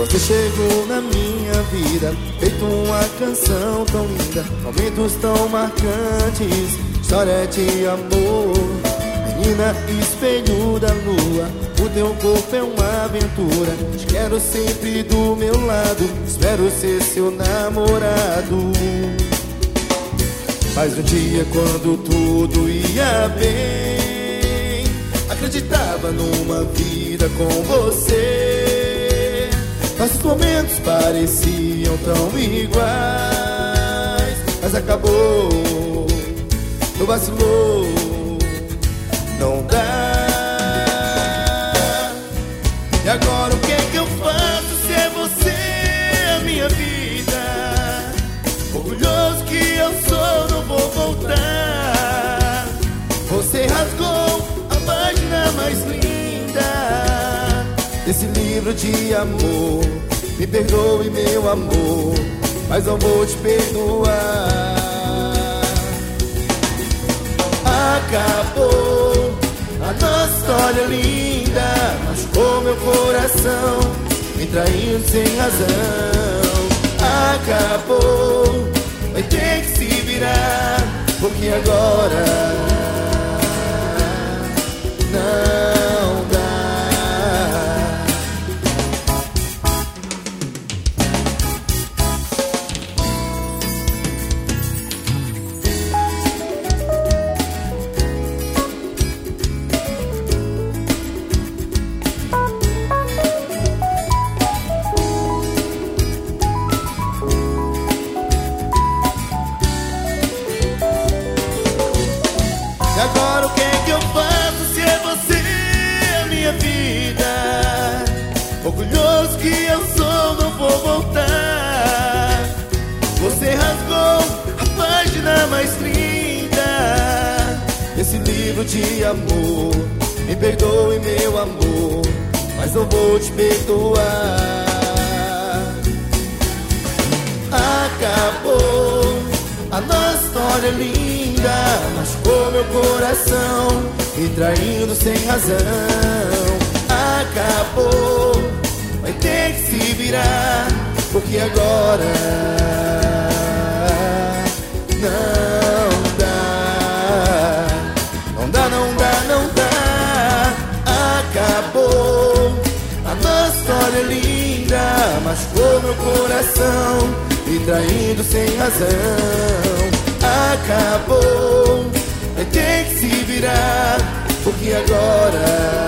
Você chegou na minha vida, feito uma canção tão linda, momentos tão marcantes, história de amor. Menina, espelho da lua, o teu corpo é uma aventura. Te quero sempre do meu lado, espero ser seu namorado. Mas um dia quando tudo ia bem, acreditava numa vida com você. Nossos momentos pareciam tão iguais, mas acabou, não vacilou, não dá. E agora o que é que eu faço se é você a minha vida? Orgulhoso que eu sou, não vou voltar. Você rasgou a página mais linda desse livro de amor. Me perdoe, meu amor, mas não vou te perdoar. Acabou a nossa história linda, machucou meu coração, me traindo sem razão. Acabou, vai ter que se virar, porque agora não dá. E agora o que é que eu faço se é você a minha vida? Orgulhoso que eu sou, não vou voltar. Você rasgou a página mais linda desse livro de amor. Me perdoe, meu amor, mas não vou te perdoar. Acabou a nossa história linda, machucou meu coração, me traindo sem razão. Acabou, vai ter que se virar, porque agora não dá. Não dá, não dá, não dá. Acabou a nossa história linda, machucou meu coração, me traindo sem razão. Acabou, vai ter que se virar, porque agora